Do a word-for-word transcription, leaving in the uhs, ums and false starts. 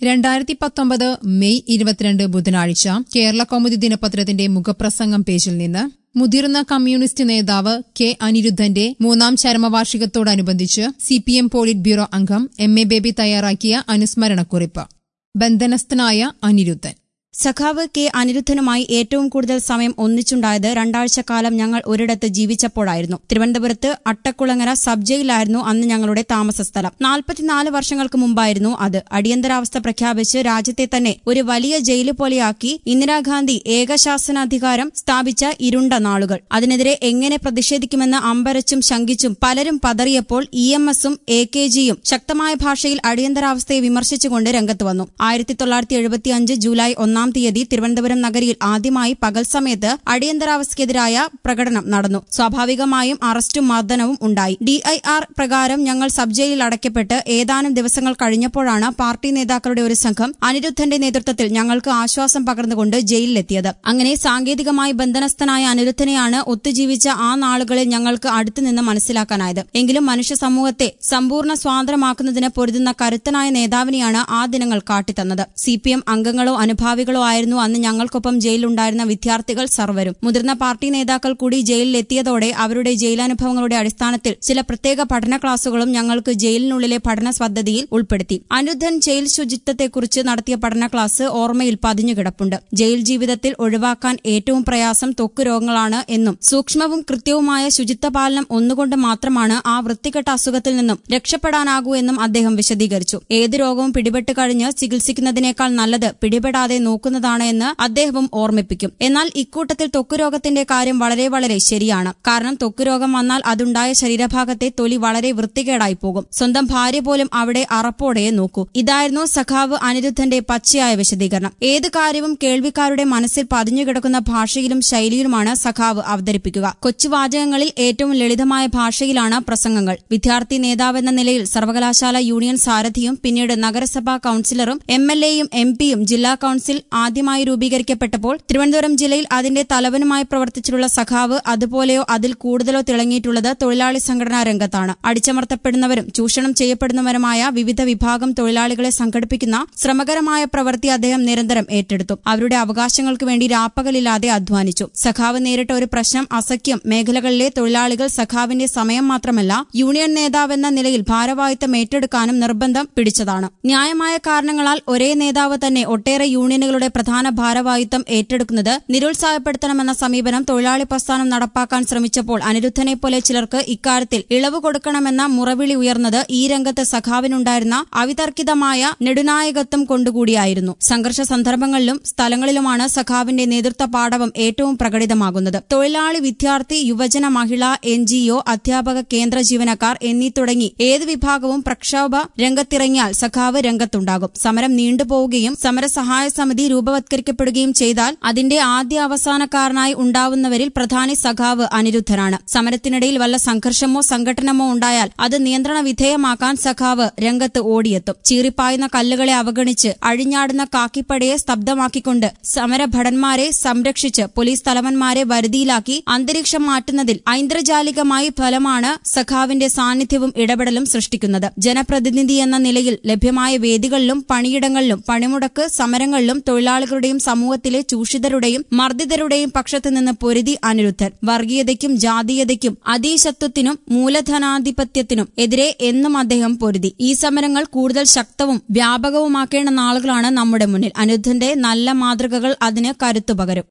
രണ്ടായിരത്തി പത്തൊമ്പത് മെയ് ഇരുപത്തിരണ്ട് ബുധനാഴ്ച കേരള കൗമുദി ദിനപത്രത്തിന്റെ മുഖപ്രസംഗം പേജിൽ നിന്ന് മുതിർന്ന കമ്മ്യൂണിസ്റ്റ് നേതാവ് കെ അനിരുദ്ധന്റെ മൂന്നാം ചരമവാർഷികത്തോടനുബന്ധിച്ച് സിപിഎം പോളിറ്റ് ബ്യൂറോ അംഗം എം എ ബേബി തയ്യാറാക്കിയ അനുസ്മരണക്കുറിപ്പ്. ബന്ധനസ്ഥനായ അനിരുദ്ധൻ. സഖാവ് കെ അനിരുദ്ധനുമായി ഏറ്റവും കൂടുതൽ സമയം ഒന്നിച്ചുണ്ടായത് രണ്ടാഴ്ചക്കാലം ഞങ്ങൾ ഒരിടത്ത് ജീവിച്ചപ്പോഴായിരുന്നു. തിരുവനന്തപുരത്ത് അട്ടക്കുളങ്ങര സബ് ജയിലായിരുന്നു അന്ന് ഞങ്ങളുടെ താമസ സ്ഥലം. നാൽപ്പത്തിനാല് വർഷങ്ങൾക്ക് മുമ്പായിരുന്നു അത്. അടിയന്തരാവസ്ഥ പ്രഖ്യാപിച്ച് രാജ്യത്തെ തന്നെ ഒരു വലിയ ജയില് പോലെയാക്കി ഇന്ദിരാഗാന്ധി ഏകശാസനാധികാരം സ്ഥാപിച്ച ഇരുണ്ട നാളുകൾ. അതിനെതിരെ എങ്ങനെ പ്രതിഷേധിക്കുമെന്ന് അമ്പരച്ചും ശങ്കിച്ചും പലരും പതറിയപ്പോൾ ഇ എം എസും എ കെ ജിയും ശക്തമായ ഭാഷയിൽ അടിയന്തരാവസ്ഥയെ വിമർശിച്ചുകൊണ്ട് രംഗത്ത് വന്നു. ആയിരത്തി തൊള്ളായിരത്തി എഴുപത്തിയഞ്ച് ജൂലൈ ഒന്നാം തീയതി തിരുവനന്തപുരം നഗരിയിൽ ആദ്യമായി പകൽ സമയത്ത് അടിയന്തരാവസ്ഥയ്ക്കെതിരായ പ്രകടനം നടന്നു. സ്വാഭാവികമായും അറസ്റ്റും മർദ്ദനവും ഉണ്ടായി. ഡി ഐ ആർ പ്രകാരം ഞങ്ങൾ സബ് ജയിലിൽ അടയ്ക്കപ്പെട്ട് ഏതാനും ദിവസങ്ങൾ കഴിഞ്ഞപ്പോഴാണ് പാർട്ടി നേതാക്കളുടെ ഒരു സംഘം അനിരുദ്ധന്റെ നേതൃത്വത്തിൽ ഞങ്ങൾക്ക് ആശ്വാസം പകർന്നുകൊണ്ട് ജയിലിലെത്തിയത്. അങ്ങനെ സാങ്കേതികമായി ബന്ധനസ്ഥനായ അനിരുദ്ധനെയാണ് ഒത്തുജീവിച്ച ആ നാളുകളിൽ ഞങ്ങൾക്ക് അടുത്തുനിന്ന് മനസ്സിലാക്കാനായത്. എങ്കിലും മനുഷ്യ സമൂഹത്തെ സമ്പൂർണ്ണ സ്വാതന്ത്ര്യമാക്കുന്നതിന് പൊരുതുന്ന കരുത്തനായ നേതാവിനെയാണ് ആ ദിനങ്ങൾ കാട്ടിത്തന്നത്. സി പി എം അംഗങ്ങളോ അനുഭാവികളോ ആയിരുന്നു അന്ന് ഞങ്ങൾക്കൊപ്പം ജയിലിലുണ്ടായിരുന്ന വിദ്യാർത്ഥികൾ സർവരും. മുതിർന്ന പാർട്ടി നേതാക്കൾ കൂടി ജയിലിലെത്തിയതോടെ അവരുടെ ജയിലനുഭവങ്ങളുടെ അടിസ്ഥാനത്തിൽ ചില പ്രത്യേക പഠന ക്ലാസുകളും ഞങ്ങൾക്ക് ജയിലിനുള്ളിലെ പഠന പദ്ധതിയിൽ ഉൾപ്പെടുത്തി. അനിരുദ്ധൻ ജയിൽ ശുചിത്വത്തെക്കുറിച്ച് നടത്തിയ പഠന ക്ലാസ് ഓർമ്മയിൽ പതിഞ്ഞുകിടപ്പുണ്ട്. ജയിൽ ജീവിതത്തിൽ ഒഴിവാക്കാൻ ഏറ്റവും പ്രയാസം ത്വക്ക് രോഗങ്ങളാണ് എന്നും സൂക്ഷ്മവും കൃത്യവുമായ ശുചിത്വപാലനം ഒന്നുകൊണ്ട് മാത്രമാണ് ആ വൃത്തികെട്ട അസുഖത്തിൽ നിന്നും രക്ഷപ്പെടാനാകൂ എന്നും അദ്ദേഹം വിശദീകരിച്ചു. ഏത് രോഗവും പിടിപെട്ട് കഴിഞ്ഞ് ചികിത്സിക്കുന്നതിനേക്കാൾ നല്ലത് പിടിപെടാതെ നോക്കുന്നതാണ് എന്ന് അദ്ദേഹവും ഓർമ്മിപ്പിക്കും. എന്നാൽ ഇക്കൂട്ടത്തിൽ ത്വക്കുരോഗത്തിന്റെ കാര്യം വളരെ വളരെ ശരിയാണ്. കാരണം ത്വക്കുരോഗം വന്നാൽ അതുണ്ടായ ശരീരഭാഗത്തെ തൊലി വളരെ വൃത്തികേടായി പോകും. സ്വന്തം ഭാര്യ പോലും അവിടെ അറപ്പോടെ നോക്കൂ. ഇതായിരുന്നു സഖാവ് അനിരുദ്ധന്റെ പച്ചയായ വിശദീകരണം. ഏത് കാര്യവും കേൾവിക്കാരുടെ മനസ്സിൽ പതിഞ്ഞുകിടക്കുന്ന ഭാഷയിലും ശൈലിയിലുമാണ് സഖാവ് അവതരിപ്പിക്കുക. കൊച്ചുവാചകങ്ങളിൽ ഏറ്റവും ലളിതമായ ഭാഷയിലാണ് പ്രസംഗങ്ങൾ. വിദ്യാർത്ഥി നേതാവെന്ന നിലയിൽ സർവകലാശാല യൂണിയൻ സാരഥിയും പിന്നീട് നഗരസഭാ കൌൺസിലറും എം എൽ എയും എം പിയും ജില്ലാ കൌൺസിൽ ആദ്യമായി രൂപീകരിക്കപ്പെട്ടപ്പോൾ തിരുവനന്തപുരം ജില്ലയിൽ അതിന്റെ തലവനുമായി പ്രവർത്തിച്ചിട്ടുള്ള സഖാവ് അതുപോലെയോ അതിൽ കൂടുതലോ തിളങ്ങിയിട്ടുള്ളത് തൊഴിലാളി സംഘടനാ രംഗത്താണ്. അടിച്ചമർത്തപ്പെടുന്നവരും ചൂഷണം ചെയ്യപ്പെടുന്നവരുമായ വിവിധ വിഭാഗം തൊഴിലാളികളെ സംഘടിപ്പിക്കുന്ന ശ്രമകരമായ പ്രവൃത്തി അദ്ദേഹം നിരന്തരം ഏറ്റെടുത്തു. അവരുടെ അവകാശങ്ങൾക്ക് വേണ്ടി രാപ്പകലില്ലാതെ അധ്വാനിച്ചു. സഖാവ് നേരിട്ട ഒരു പ്രശ്നം അസഖ്യം മേഖലകളിലെ തൊഴിലാളികൾ സഖാവിന്റെ സമയം മാത്രമല്ല യൂണിയൻ നേതാവെന്ന നിലയിൽ ഭാരവാഹിത്വം ഏറ്റെടുക്കാനും നിർബന്ധം പിടിച്ചതാണ്. ന്യായമായ കാരണങ്ങളാൽ ഒരേ നേതാവ് തന്നെ ഒട്ടേറെ യൂണിയനുകളുടെ പ്രധാന ഭാരവാഹിത്വം ഏറ്റെടുക്കുന്നത് നിരുത്സാഹപ്പെടുത്തണമെന്ന സമീപനം തൊഴിലാളി പ്രസ്ഥാനം നടപ്പാക്കാൻ ശ്രമിച്ചപ്പോൾ അനിരുദ്ധനെ പോലെ ചിലർക്ക് ഇക്കാര്യത്തിൽ ഇളവ് കൊടുക്കണമെന്ന മുറവിളി ഉയർന്നത് ഈ രംഗത്ത് സഖാവിനുണ്ടായിരുന്ന അവിതർക്കിതമായ നെടുനായകത്വം കൊണ്ടുകൂടിയായിരുന്നു. സംഘർഷ സന്ദർഭങ്ങളിലും സ്ഥലങ്ങളിലുമാണ് സഖാവിന്റെ നേതൃത്വ പാടവം ഏറ്റവും പ്രകടിതമാകുന്നത്. തൊഴിലാളി, വിദ്യാർത്ഥി, യുവജന, മഹിള, എൻ ജി ഒ, അധ്യാപക, കേന്ദ്ര ജീവനക്കാർ എന്നീ തുടങ്ങി ഏത് വിഭാഗവും പ്രക്ഷോഭ രംഗത്തിറങ്ങിയാൽ സഖാവ് രംഗത്തുണ്ടാകും. സമരം നീണ്ടുപോവുകയും സമരസഹായ സമിതി രൂപവത്കരിക്കപ്പെടുകയും ചെയ്താൽ അതിന്റെ ആദ്യ അവസാനക്കാരനായി ഉണ്ടാവുന്നവരിൽ പ്രധാനി സഖാവ് അനിരുദ്ധനാണ്. സമരത്തിനിടയിൽ വല്ല സംഘർഷമോ സംഘടനമോ ഉണ്ടായാൽ അത് നിയന്ത്രണ വിധേയമാക്കാൻ സഖാവ് രംഗത്ത് ഓടിയെത്തും. ചീറിപ്പായുന്ന കല്ലുകളെ അവഗണിച്ച് അഴിഞ്ഞാടുന്ന കാക്കിപ്പടയെ സ്തബ്ധമാക്കിക്കൊണ്ട് സമരഭടന്മാരെ സംരക്ഷിച്ച് പോലീസ് തലവന്മാരെ വരുതിയിലാക്കി അന്തരീക്ഷം മാറ്റുന്നതിൽ ഐന്ദ്രജാലികമായി ഫലമാണ് സഖാവിന്റെ സാന്നിധ്യവും ഇടപെടലും സൃഷ്ടിക്കുന്നത്. ജനപ്രതിനിധി എന്ന നിലയിൽ ലഭ്യമായ വേദികളിലും പണിയിടങ്ങളിലും പണിമുടക്ക് സമരങ്ങളിലും തൊഴിലാളികളുടെയും സമൂഹത്തിലെ ചൂഷിതരുടെയും മർദ്ദിതരുടെയും പക്ഷത്തു നിന്ന് പൊരുതി അനിരുദ്ധൻ. വർഗീയതയ്ക്കും ജാതീയതയ്ക്കും അതീശത്വത്തിനും മൂലധനാധിപത്യത്തിനും എതിരെ എന്നും അദ്ദേഹം പൊരുതി. ഈ സമരങ്ങൾ കൂടുതൽ ശക്തവും വ്യാപകവുമാക്കേണ്ട നാളുകളാണ് നമ്മുടെ മുന്നിൽ. അനിരുദ്ധന്റെ നല്ല മാതൃകകൾ അതിന് കരുത്തുപകരും.